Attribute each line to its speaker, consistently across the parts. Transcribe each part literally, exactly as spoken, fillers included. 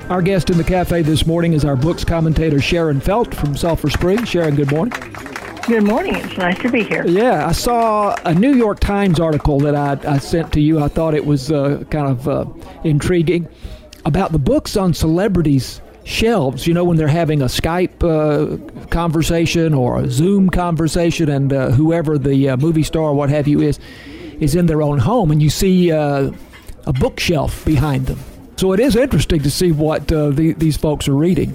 Speaker 1: Our guest in the cafe this morning is our books commentator, Sharon Felt from Sulphur Springs. Sharon, good morning.
Speaker 2: Good morning. It's nice to be here.
Speaker 1: Yeah, I saw a New York Times article that I, I sent to you. I thought it was uh, kind of uh, intriguing about the books on celebrities' shelves. You know, when they're having a Skype uh, conversation or a Zoom conversation, and uh, whoever the uh, movie star or what have you is, is in their own home, and you see uh, a bookshelf behind them. So it is interesting to see what uh, the, these folks are reading.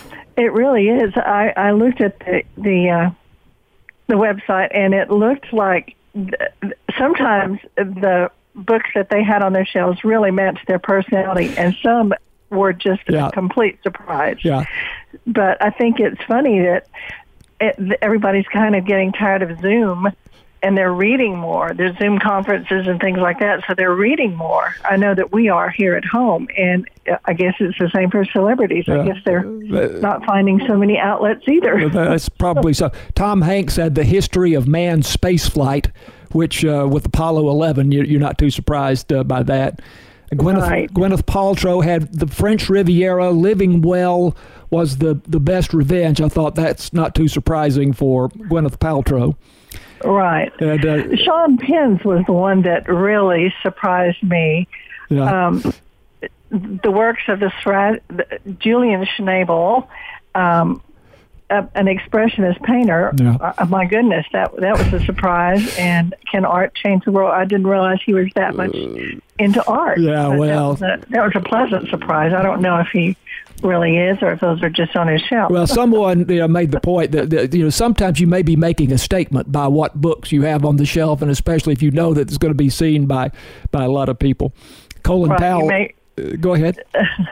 Speaker 2: It really is. I, I looked at the the, uh, the website, and it looked like th- sometimes the books that they had on their shelves really matched their personality, and some were just
Speaker 1: yeah.
Speaker 2: a complete surprise.
Speaker 1: Yeah.
Speaker 2: But I think it's funny that it, everybody's kind of getting tired of Zoom, and they're reading more. There's Zoom conferences and things like that, so they're reading more. I know that we are here at home, and I guess it's the same for celebrities. Yeah. I guess they're not finding so many outlets either.
Speaker 1: That's probably so. Tom Hanks had The History of Manned Spaceflight, which uh, with Apollo eleven, you're, you're not too surprised uh, by that. Gwyneth,
Speaker 2: right.
Speaker 1: Gwyneth Paltrow had The French Riviera. Living Well was the, the best revenge. I thought that's not too surprising for Gwyneth Paltrow.
Speaker 2: Right.
Speaker 1: And, uh,
Speaker 2: Sean Penn's was the one that really surprised me.
Speaker 1: Yeah.
Speaker 2: Um, the works of the Sra- Julian Schnabel, um, a, an expressionist painter.
Speaker 1: Yeah.
Speaker 2: Uh, my goodness, that that was a surprise. And Can Art Change the World? I didn't realize he was that much into art.
Speaker 1: Yeah,
Speaker 2: But
Speaker 1: well.
Speaker 2: That was, a, that was a pleasant surprise. I don't know if he really is, or if those are just on his shelf.
Speaker 1: Well, someone you know, made the point that, that you know sometimes you may be making a statement by what books you have on the shelf, and especially if you know that it's going to be seen by, by a lot of people. Colin
Speaker 2: right,
Speaker 1: Powell,
Speaker 2: may,
Speaker 1: uh, go ahead.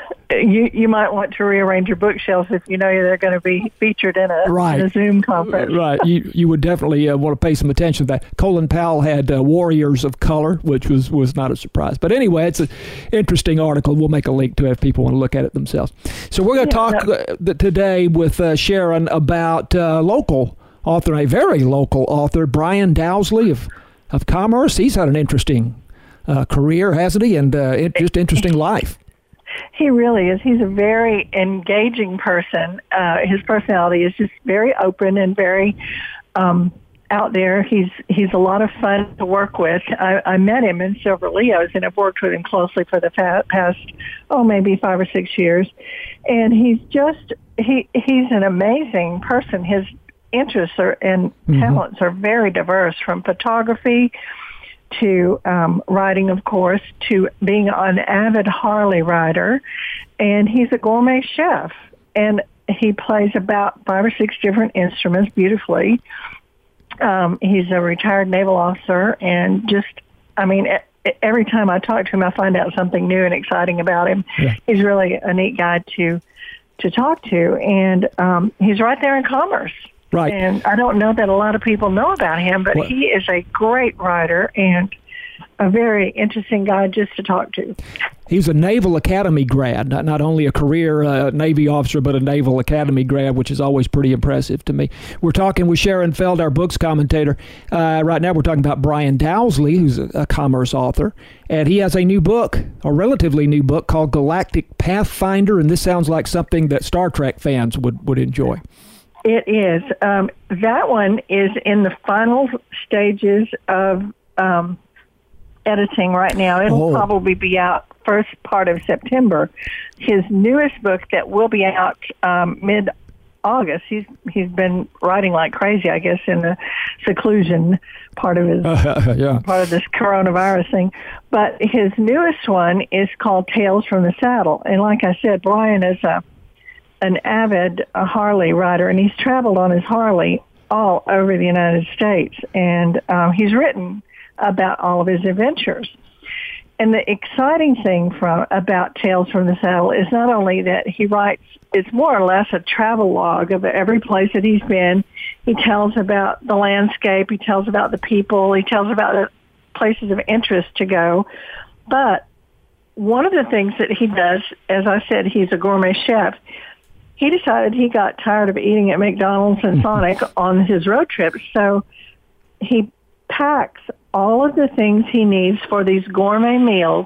Speaker 2: You you might want to rearrange your bookshelves if you know they're going to be featured in a,
Speaker 1: right.
Speaker 2: in a Zoom conference.
Speaker 1: Right. You you would definitely uh, want to pay some attention to that. Colin Powell had uh, Warriors of Color, which was, was not a surprise. But anyway, it's an interesting article. We'll make a link to it if people want to look at it themselves. So we're going to yeah, talk uh, today with uh, Sharon about uh, local author, a very local author, Brian Dowsley of, of Commerce. He's had an interesting uh, career, hasn't he? And uh, it, just interesting life.
Speaker 2: He really is. He's a very engaging person. Uh, his personality is just very open and very um, out there. He's he's a lot of fun to work with. I, I met him in Silver Leos, and I've worked with him closely for the fa- past, oh, maybe five or six years. And he's just, he he's an amazing person. His interests are, and mm-hmm. talents are very diverse, from photography to um, writing, of course, to being an avid Harley rider. And he's a gourmet chef. And he plays about five or six different instruments beautifully. Um, he's a retired naval officer. And just, I mean, every time I talk to him, I find out something new and exciting about him. Yeah. He's really a neat guy to, to talk to. And um, he's right there in Commerce.
Speaker 1: Right.
Speaker 2: And I don't know that a lot of people know about him, but well, he is a great writer and a very interesting guy just to talk to.
Speaker 1: He's a Naval Academy grad, not, not only a career uh, Navy officer, but a Naval Academy grad, which is always pretty impressive to me. We're talking with Sharon Felt, our books commentator. Uh, right now we're talking about Brian Dowsley, who's a, a Commerce author, and he has a new book, a relatively new book called Galactic Pathfinder, and this sounds like something that Star Trek fans would, would enjoy.
Speaker 2: It is. Um, that one is in the final stages of um, editing right now. It'll oh. probably be out first part of September. His newest book that will be out um, mid-August. He's he's been writing like crazy, I guess, in the seclusion part of his uh, yeah. part of this coronavirus thing. But his newest one is called Tales from the Saddle. And like I said, Brian is a an avid uh, Harley rider, and he's traveled on his Harley all over the United States, and um, he's written about all of his adventures. And the exciting thing from about Tales from the Saddle is not only that he writes, it's more or less a travel log of every place that he's been. He tells about the landscape, he tells about the people, he tells about the places of interest to go. But one of the things that he does, as I said, he's a gourmet chef. He decided he got tired of eating at McDonald's and Sonic on his road trips, so he packs all of the things he needs for these gourmet meals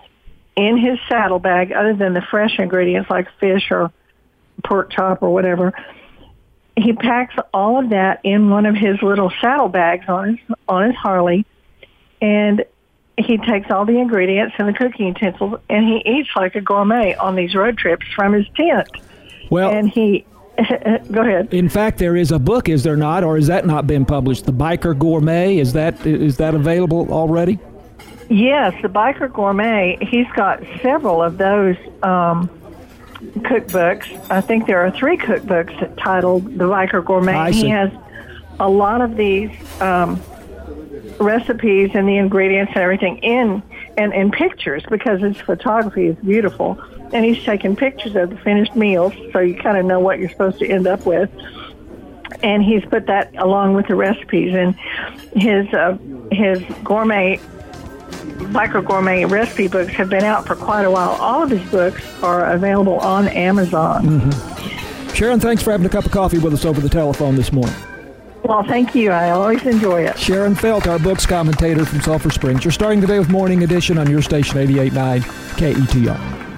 Speaker 2: in his saddlebag, other than the fresh ingredients like fish or pork chop or whatever. He packs all of that in one of his little saddlebags on his on his Harley, and he takes all the ingredients and the cooking utensils, and he eats like a gourmet on these road trips from his tent.
Speaker 1: Well,
Speaker 2: and he go ahead.
Speaker 1: In fact, there is a book, is there not, or has that not been published? The Biker Gourmet, is that is that available already?
Speaker 2: Yes, the Biker Gourmet. He's got several of those um, cookbooks. I think there are three cookbooks titled The Biker Gourmet.
Speaker 1: I see.
Speaker 2: He has a lot of these um, recipes and the ingredients and everything in and in pictures, because his photography is beautiful. And he's taken pictures of the finished meals, so you kind of know what you're supposed to end up with. And he's put that along with the recipes. And his uh, his gourmet, Biker Gourmet recipe books have been out for quite a while. All of his books are available on Amazon.
Speaker 1: Mm-hmm. Sharon, thanks for having a cup of coffee with us over the telephone this morning.
Speaker 2: Well, thank you. I always enjoy it.
Speaker 1: Sharon Felt, our books commentator from Sulphur Springs. You're starting today with Morning Edition on your station, eighty-eight point nine K E T R.